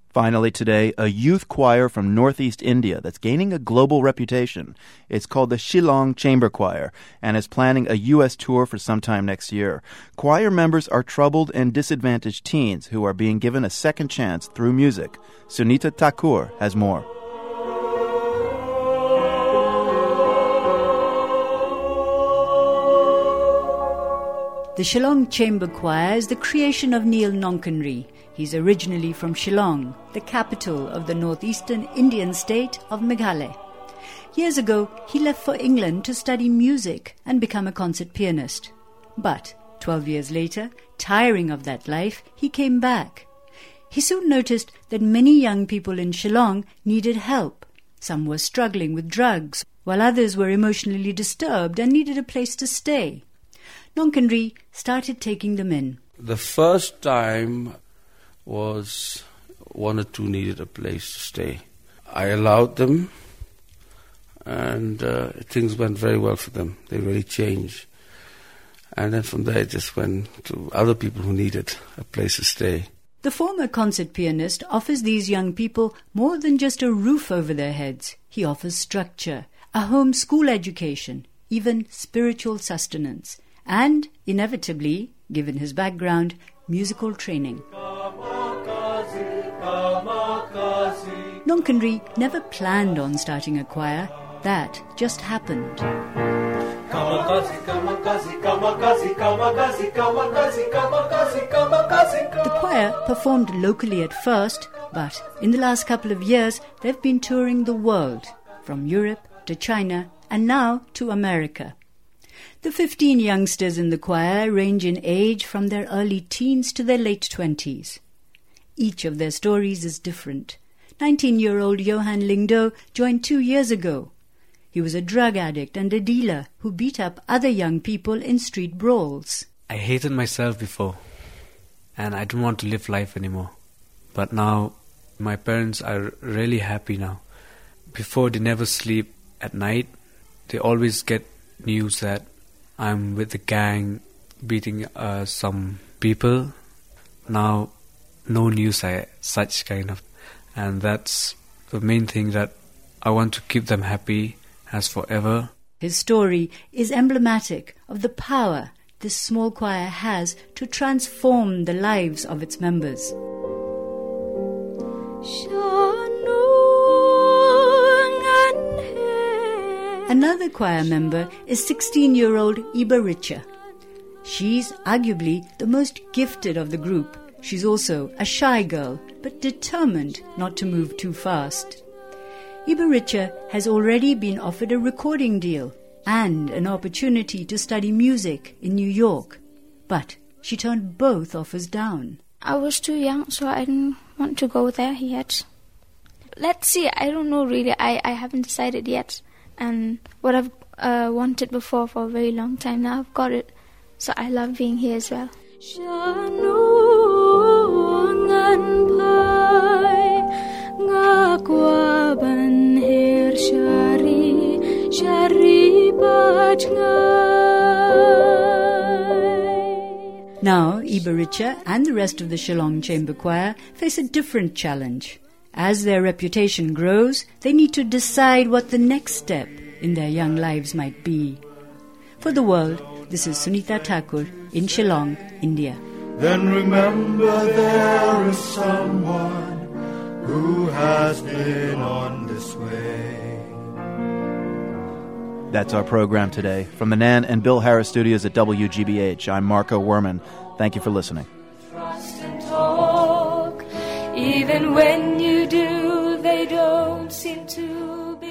Finally today, a youth choir from northeast India that's gaining a global reputation. It's called the Shillong Chamber Choir and is planning a U.S. tour for sometime next year. Choir members are troubled and disadvantaged teens who are being given a second chance through music. Sunita Thakur has more. The Shillong Chamber Choir is the creation of Neil Nonkanri. He's originally from Shillong, the capital of the northeastern Indian state of Meghalaya. Years ago, he left for England to study music and become a concert pianist. But 12 years later, tiring of that life, he came back. He soon noticed that many young people in Shillong needed help. Some were struggling with drugs, while others were emotionally disturbed and needed a place to stay. Nonkanri started taking them in. The first time was one or two needed a place to stay. I allowed them, and things went very well for them. They really changed. And then from there it just went to other people who needed a place to stay. The former concert pianist offers these young people more than just a roof over their heads. He offers structure, a home school education, even spiritual sustenance, and, inevitably, given his background, musical training. Nonkanri never planned on starting a choir. That just happened. The choir performed locally at first, but in the last couple of years, they've been touring the world, from Europe to China and now to America. The 15 youngsters in the choir range in age from their early teens to their late 20s. Each of their stories is different. 19-year-old Johan Lingdo joined 2 years ago. He was a drug addict and a dealer who beat up other young people in street brawls. I hated myself before, and I don't want to live life anymore. But now, my parents are really happy now. Before, they never sleep at night. They always get news that I'm with the gang beating some people. Now, no news such kind of. And that's the main thing, that I want to keep them happy as forever. His story is emblematic of the power this small choir has to transform the lives of its members. Another choir member is 16-year-old Iba Richa. She's arguably the most gifted of the group. She's also a shy girl, but determined not to move too fast. Iba Richa has already been offered a recording deal and an opportunity to study music in New York. But she turned both offers down. I was too young, so I didn't want to go there yet. Let's see, I don't know really. I haven't decided yet. And what I've wanted before for a very long time, now I've got it. So I love being here as well. Now, Iba Richa and the rest of the Shillong Chamber Choir face a different challenge. As their reputation grows, they need to decide what the next step in their young lives might be. For The World, this is Sunita Thakur in Shillong, India. Then remember there is someone who has been on this way. That's our program today. From the Nan and Bill Harris studios at WGBH, I'm Marco Werman. Thank you for listening. Trust and talk. Even when you do, they don't seem to be